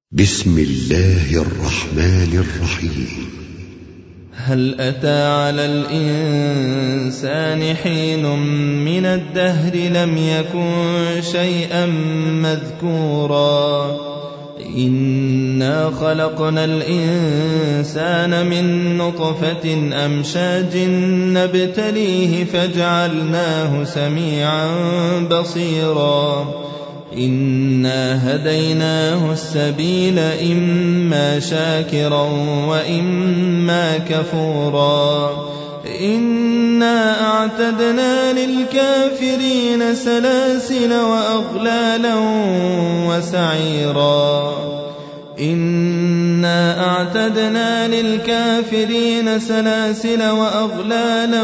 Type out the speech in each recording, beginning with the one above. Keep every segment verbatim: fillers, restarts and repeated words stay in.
بسم الله الرحمن الرحيم. هل أتى على الإنسان حين من الدهر لم يكن شيئا مذكورا إنا خلقنا الإنسان من نطفة أمشاج نبتليه فجعلناه سميعا بصيرا إنا هديناه السبيل إما شاكرا وإما كفورا إنا أعتدنا للكافرين سلاسل وأغلالا وسعيرا إنا أعتدنا للكافرين سلاسل وأغلالا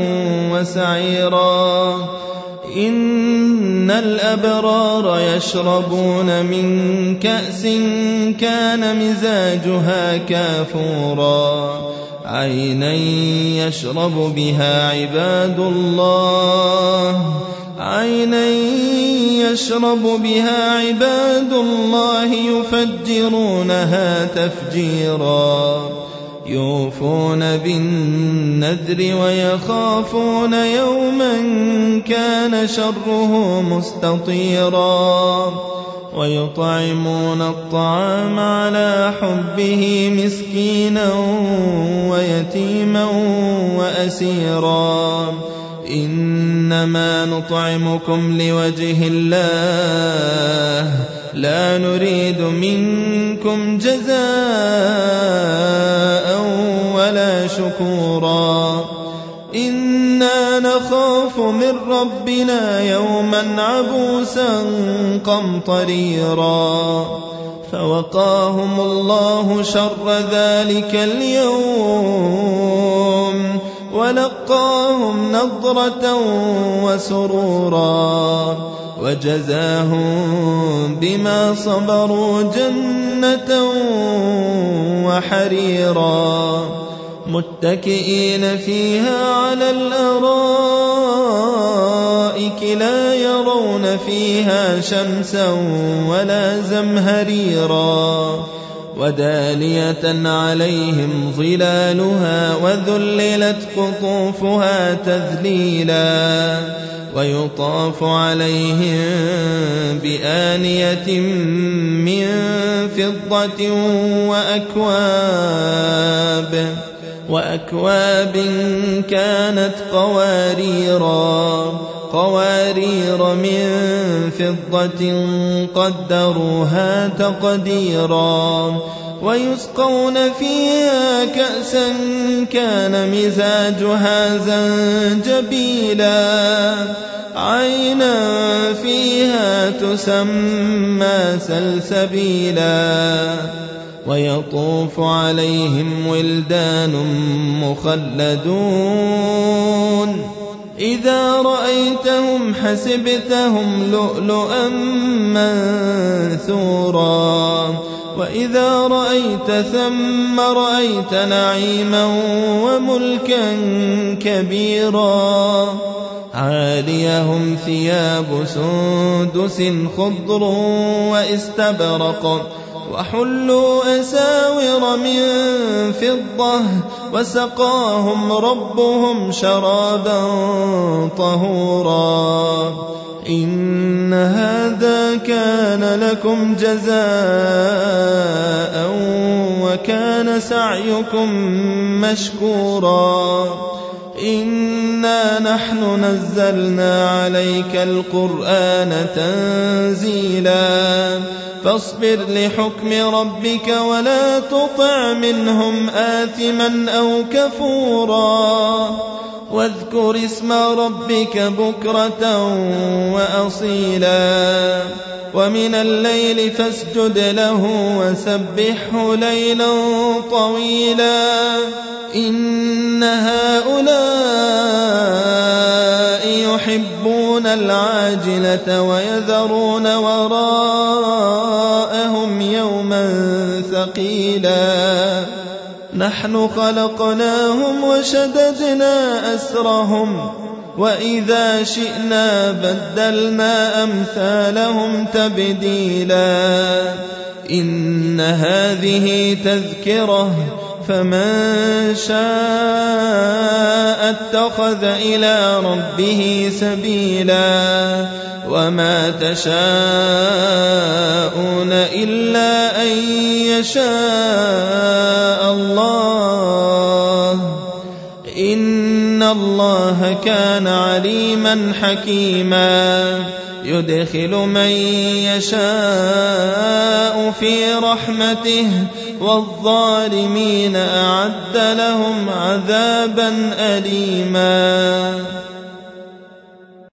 وسعيرا إن الأبرار يشربون من كأس كان مزاجها كافورا عينا يشرب بها عباد الله عينا يشرب بها عباد الله يفجرونها تفجيرا يوفون بالنذر ويخافون يوما كان شره مستطيرا ويطعمون الطعام على حبه مسكينا ويتيما وأسيرا إنما نطعمكم لوجه الله لا نريد منكم جزاء ولا شكورا إنا نخاف من ربنا يوما عبوسا قمطريرا فوقاهم الله شر ذلك اليوم ولقاهم نضرة وسرورا وجزاهم بما صبروا جنة وحريرا متكئين فيها على الأرائك لا يرون فيها شمسا ولا زمهريرا ودانية عليهم ظلالها وذللت قطوفها تذليلا ويطاف عليهم بآنية من فضة وأكواب وأكواب كانت قواريرا قوارير من فضة قدروها تقديرا ويسقون فيها كأسا كان مزاجها زنجبيلا عينا فيها تسمى سلسبيلا ويطوف عليهم ولدان مخلدون إذا رأيتهم حسبتهم لؤلؤا منثورا وإذا رأيت ثم رأيت نعيما وملكا كبيرا عاليهم ثياب سندس خضر واستبرق وحلوا أساور من فضة وسقاهم ربهم شرابا طهورا إن هذا كان لكم جزاء وكان سعيكم مشكورا إنا نحن نزلنا عليك القرآن تنزيلا فاصبر لحكم ربك ولا تطع منهم آثما أو كفورا واذكر اسم ربك بكرة وأصيلا ومن الليل فاسجد له وسبحه ليلا طويلا إن هؤلاء يحبون العاجلة ويذرون وراءهم يوما ثقيلا نحن خلقناهم وشددنا أسرهم وإذا شئنا بدلنا أمثالهم تبديلا إن هذه تذكرة فمن شاء اتخذ إلى ربه سبيلا وما تشاءون إلا أن يشاء الله إن الله كان عليما حكيما يدخل من يشاء في رحمته والظالمين أعد لهم عذابا أليما.